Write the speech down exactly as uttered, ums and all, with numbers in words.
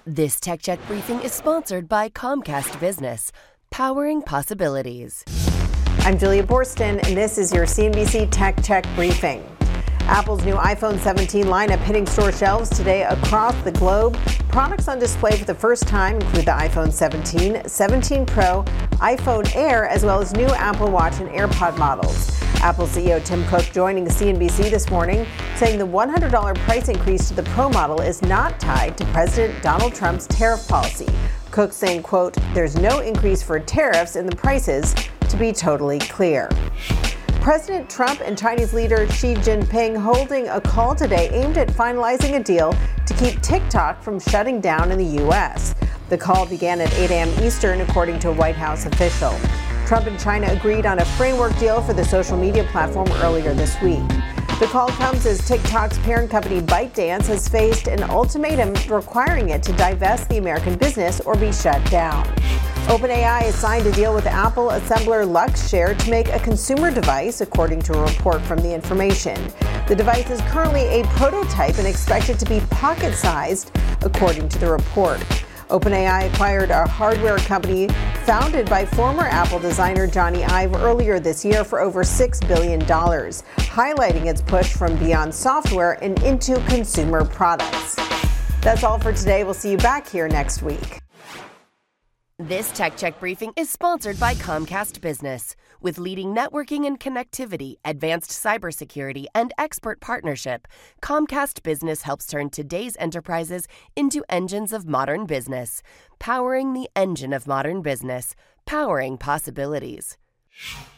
This Tech Check briefing is sponsored by Comcast Business, powering possibilities. I'm Julia Boorstin, and this is your C N B C Tech Check briefing. Apple's new iPhone seventeen lineup hitting store shelves today across the globe. Products on display for the first time include the iPhone seventeen, seventeen Pro, iPhone Air, as well as new Apple Watch and AirPod models. Apple C E O Tim Cook joining C N B C this morning, saying the one hundred dollars price increase to the Pro model is not tied to President Donald Trump's tariff policy. Cook saying, quote, "There's no increase for tariffs in the prices, to be totally clear." President Trump and Chinese leader Xi Jinping holding a call today aimed at finalizing a deal to keep TikTok from shutting down in the U S. The call began at eight a.m. Eastern, according to a White House official. Trump and China agreed on a framework deal for the social media platform earlier this week. The call comes as TikTok's parent company ByteDance has faced an ultimatum requiring it to divest the American business or be shut down. OpenAI has signed a deal with Apple assembler Luxshare to make a consumer device, according to a report from The Information. The device is currently a prototype and expected to be pocket-sized, according to the report. OpenAI acquired a hardware company founded by former Apple designer Johnny Ive earlier this year for over six billion dollars, highlighting its push from beyond software and into consumer products. That's all for today. We'll see you back here next week. This Tech Check briefing is sponsored by Comcast Business. With leading networking and connectivity, advanced cybersecurity, and expert partnership, Comcast Business helps turn today's enterprises into engines of modern business. Powering the engine of modern business. Powering possibilities.